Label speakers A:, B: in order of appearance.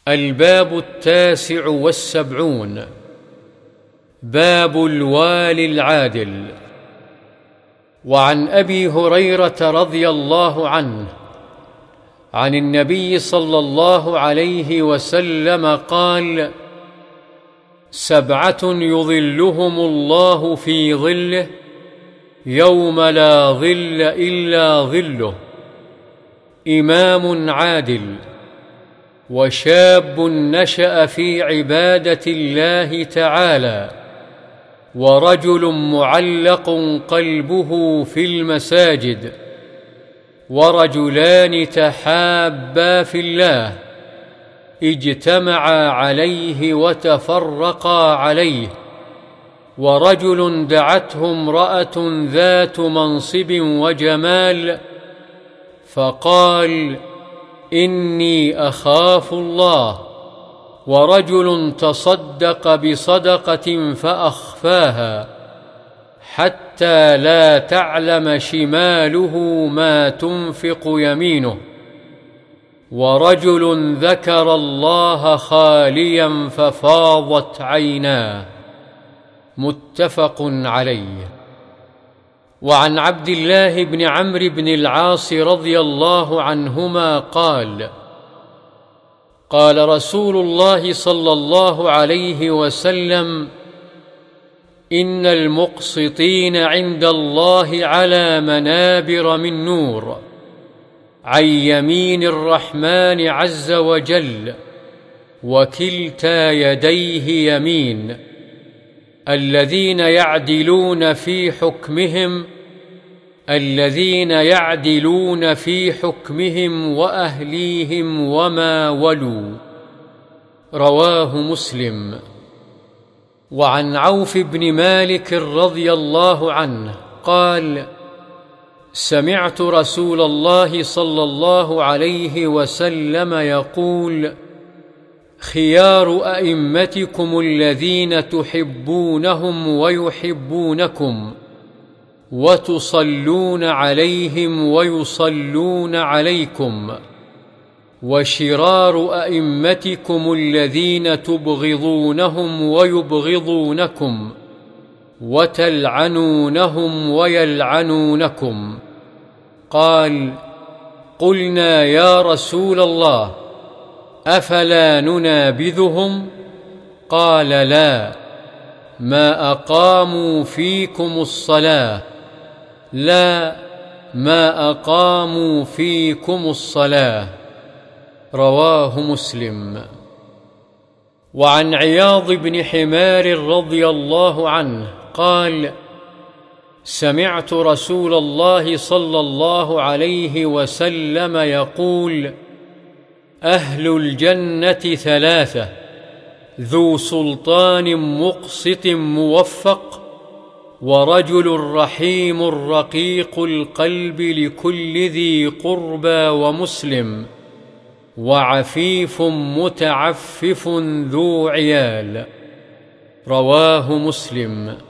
A: الباب 79. باب الوالي العادل. وعن أبي هريرة رضي الله عنه عن النبي صلى الله عليه وسلم قال: 7 يظلهم الله في ظله يوم لا ظل إلا ظله: إمام عادل، وشاب نشأ في عبادة الله تعالى، ورجل معلق قلبه في المساجد، ورجلان تحابا في الله اجتمعا عليه وتفرقا عليه، ورجل دعته امرأة ذات منصب وجمال فقال: إني أخاف الله، ورجل تصدق بصدقة فأخفاها حتى لا تعلم شماله ما تنفق يمينه، ورجل ذكر الله خاليا ففاضت عيناه. متفق عليه. وعن عبد الله بن عمرو بن العاص رضي الله عنهما قال: قال رسول الله صلى الله عليه وسلم: إن المقسطين عند الله على منابر من نور عن يمين الرحمن عز وجل، وكلتا يديه يمين، الذين يعدلون في حكمهم وأهليهم وما ولوا. رواه مسلم. وعن عوف بن مالك رضي الله عنه قال: سمعت رسول الله صلى الله عليه وسلم يقول: خيار أئمتكم الذين تحبونهم ويحبونكم، وتصلون عليهم ويصلون عليكم، وشرار أئمتكم الذين تبغضونهم ويبغضونكم، وتلعنونهم ويلعنونكم. قال: قلنا يا رسول الله، أفلا ننابذهم؟ قال: لا، ما أقاموا فيكم الصلاة، لا، ما أقاموا فيكم الصلاة. رواه مسلم. وعن عياض بن حمار رضي الله عنه قال: سمعت رسول الله صلى الله عليه وسلم يقول: أهل الجنة 3: ذو سلطان مقسط موفق، ورجل رحيم رقيق القلب لكل ذي قربى ومسلم، وعفيف متعفف ذو عيال. رواه مسلم.